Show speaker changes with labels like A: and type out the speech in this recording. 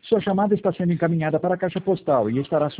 A: Sua chamada está sendo encaminhada para a caixa postal e estará